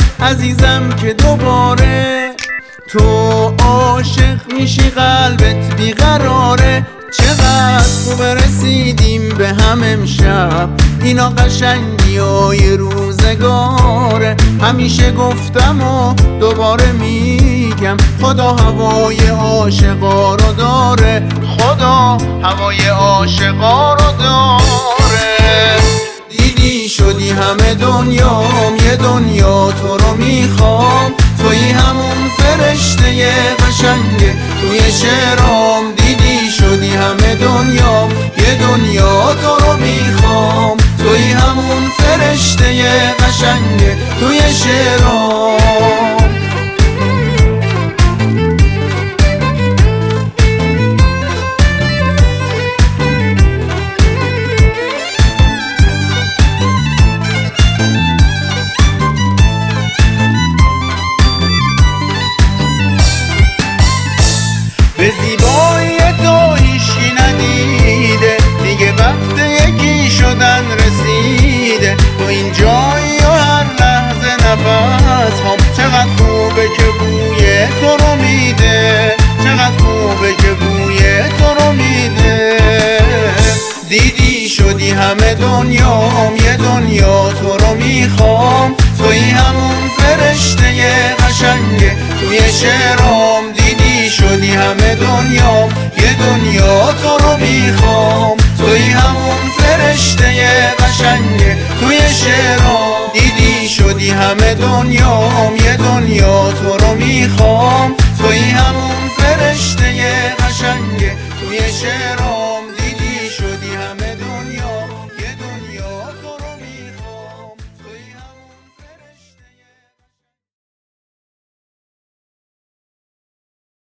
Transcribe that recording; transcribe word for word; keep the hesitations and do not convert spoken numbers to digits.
عزیزم که دوباره تو عاشق میشی، قلبت بیقراره. چقدر خوب رسیدیم به هم امشب، اینا قشنگی های روزگاره. همیشه گفتم و دوباره میگم، خدا هوای عاشقا رو داره، خدا هوای عاشقا رو داره. دیدی شدی همه دنیام، یه دنیا تو رو میخوام، توی همون فرشته قشنگه توی شعرام. دیدی شدی همه دنیام، یه دنیا تو رو میخوام، توی همون فرشته قشنگه توی شعرام. به زیبایی تو هیچکی ندیده، دیگه وقت یکی شدن رسیده. تو این جایی و هر لحظه نفس هم، چقدر خوبه که بوی تو رو میده، چقدر خوبه که بوی تو رو میده. دیدی شدی همه دنیام، یه دنیا تو رو میخوام، توی همون فرشته قشنگه توی شعرام. دیدی شدی همه دنیام، یه دنیا تو رو میخوام، توی همون فرشته قشنگه توی شعرام. دیدی شدی همه دنیام، یه دنیا تو رو میخوام، توی همون فرشته قشنگه توی شعرام.